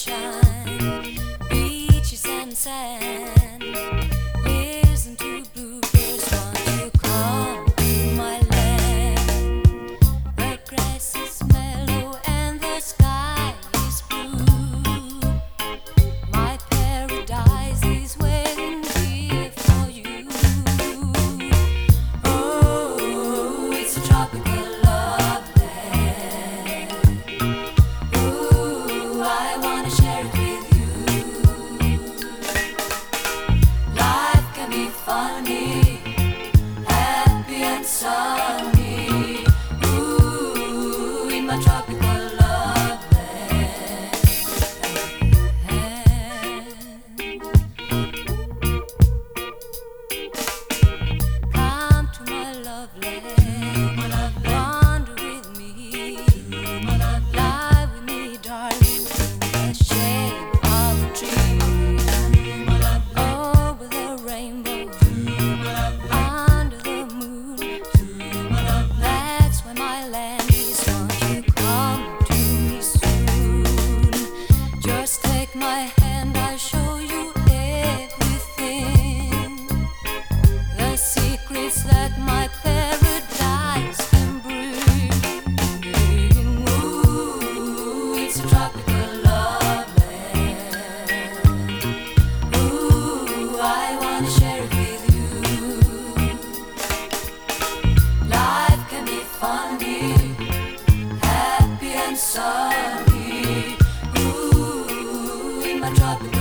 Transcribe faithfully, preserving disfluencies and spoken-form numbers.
sunshine, beaches and sand. Listen to bluebirds want to come to my land. The grass is mellow and the sky is blue. My paradise is waiting here for you. Oh, it's a tropical love land. Ooh, I wanna share it with you. Life can be funny, happy and sunny. Ooh, in my tropical love land. Come to my love land, wander with me, lie with me, darling, in the shade of a tree, over the rainbow, under the moon. That's where my land is. Won't you come to me soon? Just take my hand, I'll show you everything. The secrets that my paradise can bring. Ooh, it's a tropical love land. Ooh, I wanna share it with you. Life can be funny, happy and sunny. Ooh, in my tropical